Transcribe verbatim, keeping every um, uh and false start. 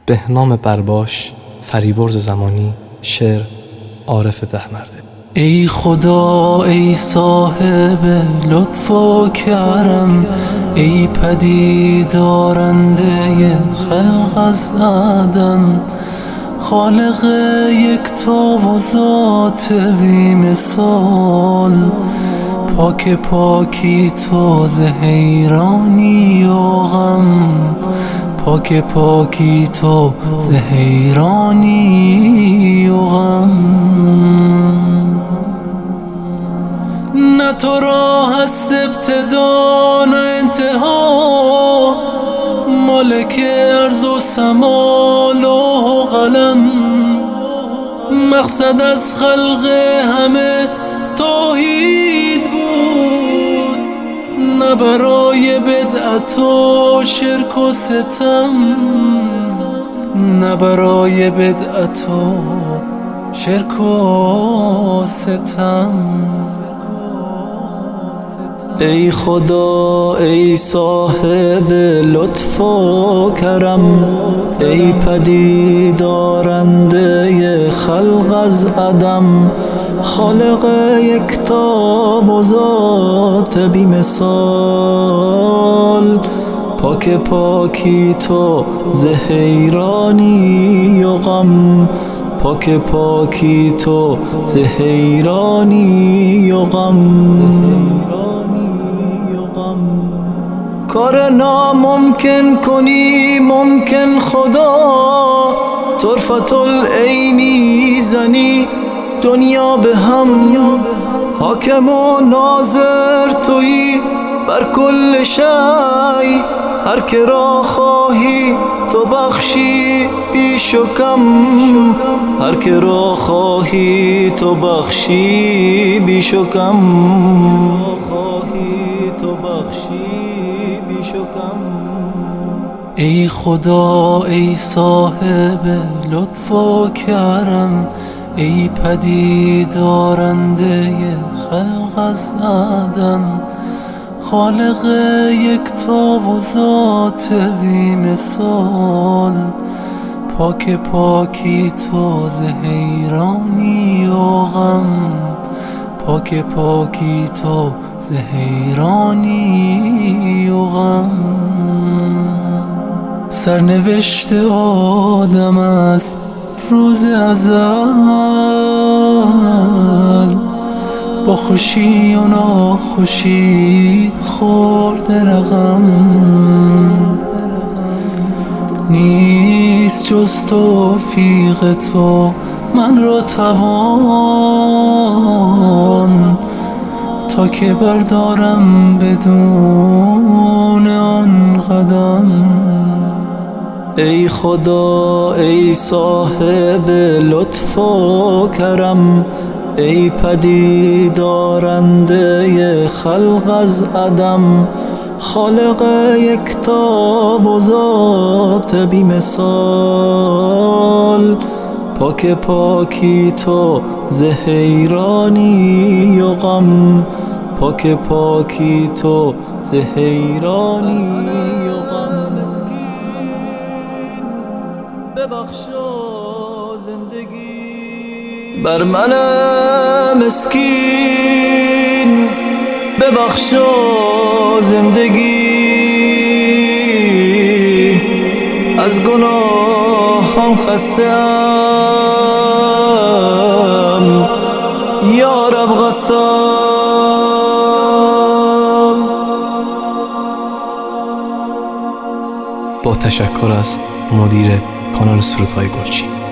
بهنام برباش، فریبرز زمانی. شعر عارف دهمرده. ای خدا ای صاحب لطف و کرم، ای پدیدارنده خلق از عدم، خالق یکتا و ذات بی مثال، پاک پاکی تو ز حیرانی و غم، پاک پاکی تو ز حیرانی و غم. نه تو را هست ابتدا نه انتها، مالک ارض و سما لوح و قلم، مقصد از خلق همه توحید بود، نه برای بدعت و شرک و ستم، نه برای بدعت و شرک و ستم. ای خدا ای صاحب لطف و کرم، ای پدیدارنده خلق از عدم، خالق یکتا و ذات بی مثال، پاک پاکی تو ز حیرانی و غم، پاک پاکی تو ز حیرانی و غم. کار ناممکن کنی ممکن خدا، طرفت العینی زنی دنیا به هم، حاکم و ناظر تویی بر کل شی، هر که را خواهی تو بخشی بیش و کم، هر که را خواهی تو بخشی بیش و کم، خواهی تو بخشی بیش و کم. ای خدا ای صاحب لطف و کرم، ای پدیدارنده خلق از عدم، خالق یکتا و ذات بی مثال، پاک پاکی تو ز حیرانی و غم، پاک پاکی تو ز حیرانی و غم. سرنوشت آدم است روز ازل، با خوشی و ناخوشی خورده رقم، نیست جز توفیق تو من را توان، تا که بردارم بدون آن قدم. ای خدا ای صاحب لطف و کرم، ای پدیدارنده خلق از عدم، خالق یکتا و ذات بی مثال، پاک پاکی تو ز حیرانی و غم، پاک پاکی تو ز حیرانی و غم. ببخشا زندگی بر من مسکین، ببخشا زندگی از گناهام خسته‌ام، یا رب قسم. با تشکر از مدیر کانال سرودهای گلچین.